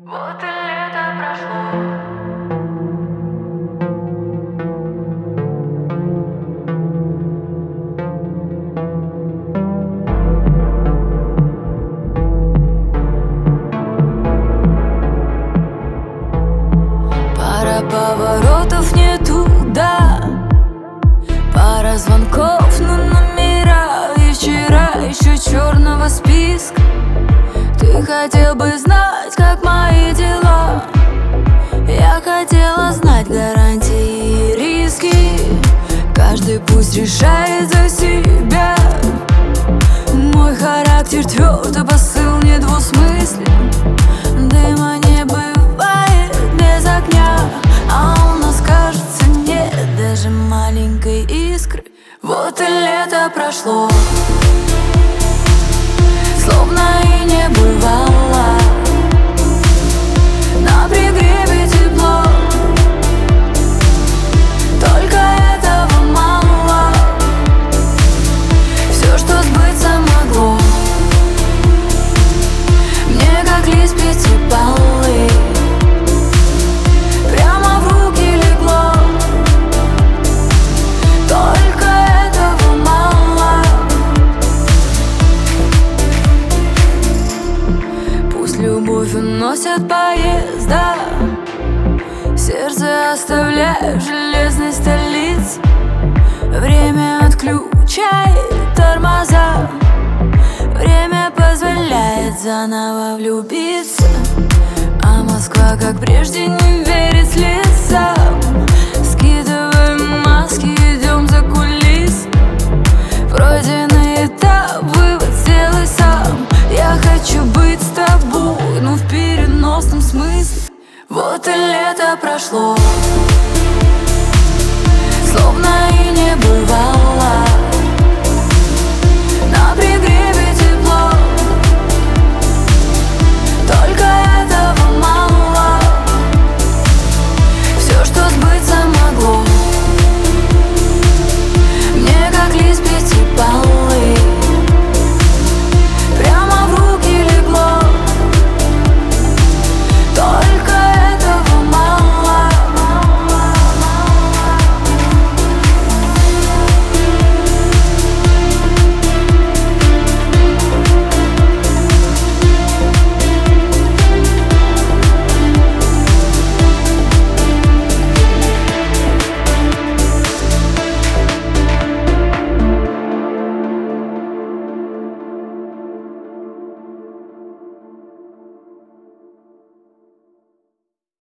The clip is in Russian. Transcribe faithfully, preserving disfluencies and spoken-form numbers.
Вот и лето прошло. Пара поворотов не туда, пара звонков на номера. И вчера еще черного списка. Ты хотел бы знать, как мои дела. Я хотела знать гарантии и риски. Каждый пусть решает за себя. Мой характер тверд, а посыл недвусмыслен. Дыма не бывает без огня, а у нас, кажется, нет даже маленькой искры. Вот и лето прошло, словно и не бывало. На пригребе тепло, только этого мало. Все, что сбыться могло, мне как лист пятипалый прямо в руки легло. Только этого мало. Пусть любовь уносит поезда, сердце оставляю в железной столице. Время отключает тормоза, время позволяет заново влюбиться. А Москва, как прежде, не верит слезам. Скидываем маски, идем за кулис. Пройденный этап, вывод сделай сам. Я хочу быть с тобой, но в переносном смысле. Вот и лето прошло, словно и не бывало.